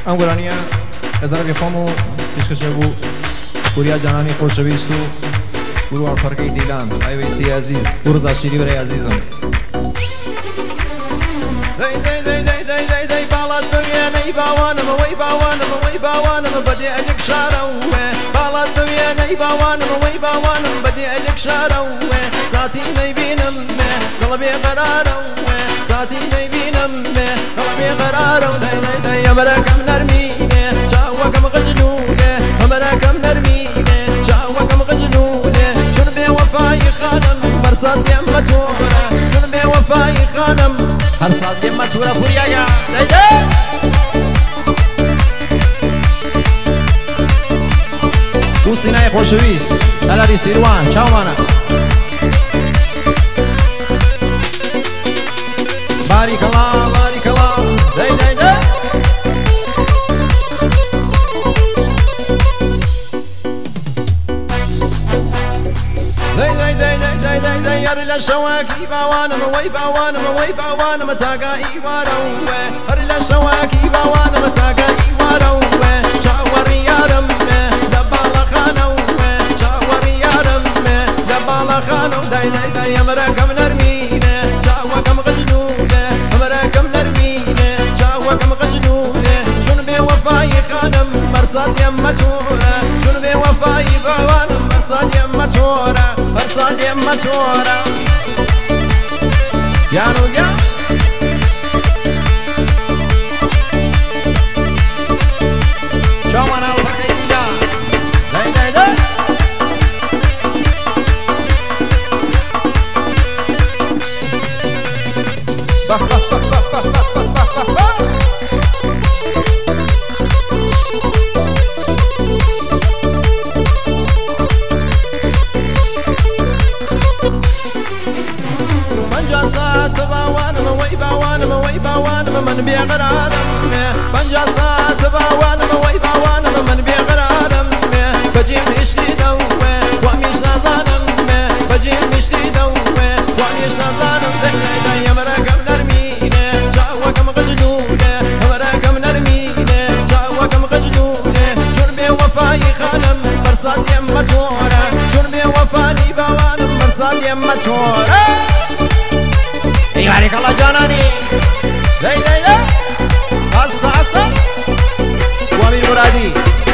ام گرانیه اداره خامو پیشکش بو پوریا جانانی خوشویست و گروه الفرقی دیلان ای ویسی عزیز بردا شیری برای عزیزم دی دی دی دی دی دی دی بالا دنیا نی باوانم وی باوانم وی باوانم بدی الک شاروه بالا دنیا نی باوانم وی باوانم بدی الک شاروه ساعتی نی بینم قلبی قراروه ساعتی نی بینم قلبی قراروه دی دی دی امرکم نرمینه جاوکم غجلونه امرکم نرمینه جاوکم غجلونه چون به وفای خانم مرصاد یم متوره چون به وفای خانم هر سال یم متوره پوریا یا دیده او سینه خوشویست دلاری سیروان چاو مانا باریک الله باریک الله دی دی دی هر لشواكي باوانم وي باوانم وي باوانم تاقا إيواروه هر لشواكي باوانم تاقا إيواروه شاور يارم دبالا خانوه شاور يارم دبالا خانو داي داي داي امركم نرمينه شاوكم غجلونه امركم نرمينه شاوكم غجلونه شون بوفاي خانم مرصاد يمتوره شون بوفاي باوانم مرصاد يمتوره مرصاد يمتوره يا رجال شو انا الفقيدة داي داي داي بخ بخ بخ بخ بخ بخ بخ بخ من بيغرارم بنجاسات باوانم وي باوانم من بيغرارم بجيب اشتي دوه واميش نازانم بجيب اشتي دوه واميش نازانم داي امركم نرمينه جاوكم غجلونه امركم نرمينه جاوكم غجلونه شربي وفاي خانم مرصاد يمتوره شربي وفاني باوانم مرصاد يمتوره يبارك الله جاناني زي زي زي عصا عصا وامير مرادي